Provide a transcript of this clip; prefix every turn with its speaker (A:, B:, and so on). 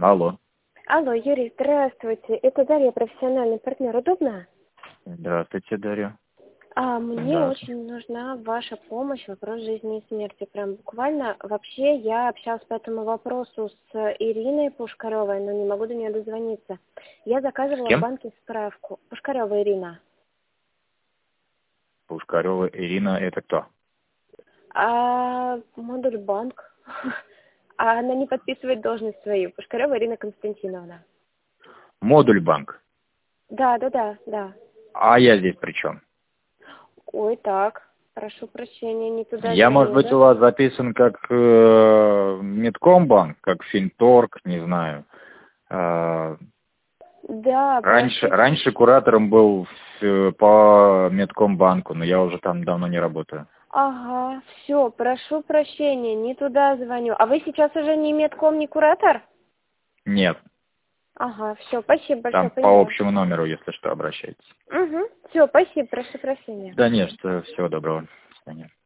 A: Алло.
B: Алло, Юрий, здравствуйте. Это Дарья, профессиональный партнер. Удобно?
A: Здравствуйте, Дарья.
B: Мне
A: Да.
B: очень нужна ваша помощь, вопрос жизни и смерти. Прям буквально. Вообще, я общалась по этому вопросу с Ириной Пушкаревой, но не могу до нее дозвониться. Я
A: С
B: заказывала в
A: кем?
B: банке справку. Пушкарева Ирина.
A: Пушкарева Ирина, это кто?
B: Модуль банк. А она не подписывает должность свою. Пушкарева Ирина Константиновна.
A: Модуль банк.
B: Да.
A: А я здесь при чем?
B: Ой, так. Прошу прощения, не туда
A: Я, может
B: звоню,
A: быть,
B: да?
A: у вас записан как Медкомбанк, как Финторг, не знаю.
B: Да,
A: Раньше куратором был по Медкомбанку, но я уже там давно не работаю.
B: Ага, все, прошу прощения, не туда звоню. А вы сейчас уже не медком, не куратор?
A: Нет,
B: Ага, все, спасибо большое,
A: там по
B: поняла.
A: общему номеру, если что, обращайтесь.
B: Угу, все, спасибо, прошу прощения.
A: Да нет, всего доброго. До свидания.